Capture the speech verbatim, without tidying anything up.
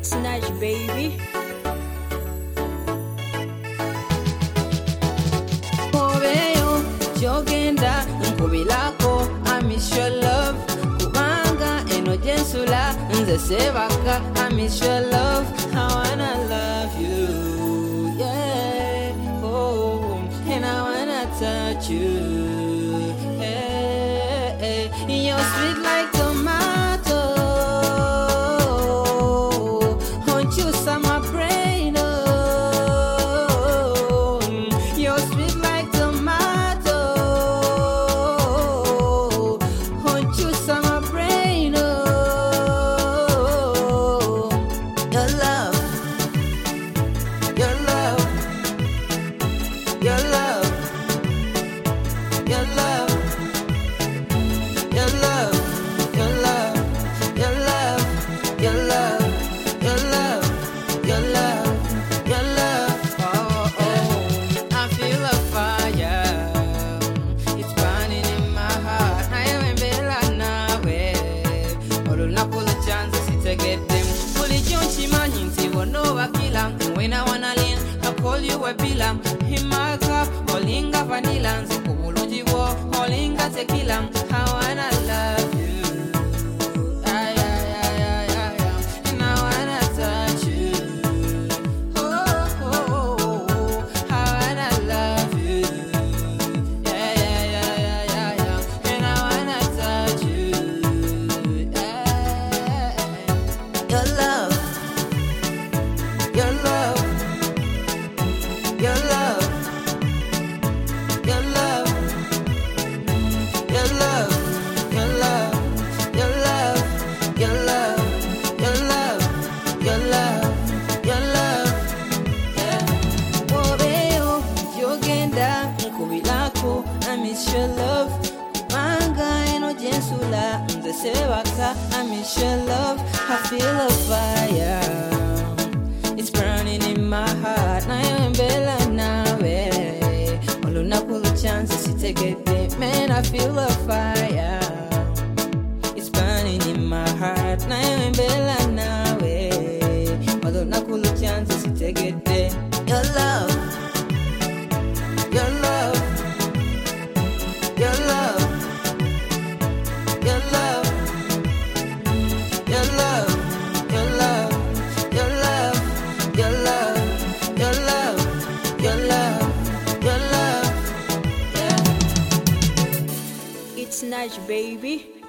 Snatch baby. Moveyo jogenda nkubilako I miss your love kubanga eno jensula nze sebaka I miss your love I wanna love you yeah oh and I wanna touch you hey, hey. You're sweet like tomato. Won't you summer brain oh. You're sweet like tomato. Won't you summer brain oh. Your love, your love, your love, your love. Your love, your love, your love, your love, your love, your love, your love. Oh, oh, I feel a fire. It's burning in my heart. I am bela nawe. Olu na pull a chance to get them. Fully jonchi manyinti wono wakila. When I wanna lean, I call you a bila. In my cup, olinga vanilla. Kumuluji wo, olinga tequila. I wanna love you. Ay, ay, ay, ay, ay, ay. And I wanna touch you. Oh, oh, oh, oh. I wanna love you. Yeah, yeah, yeah, yeah, yeah, yeah. And I wanna touch you. Yeah. Your love, your love, your love, your love. Your love, your love, your love, your love, your love, your love, your love, yeah. Moveyo jogenda nkubilako I miss your love kubanga eno jensula nze sebaka I miss your love I feel a fire. It's burning in my heart. Nayo mbela nawe. Olunaku the chance to take it. Man, I feel a fire. It's burning in my heart. Nayo mbela nawe. Olunaku the chance to take it. Your love, your love, your love, your love, your love, your love, your love, your love, your love, your love, your love, yeah. It's Snatch baby.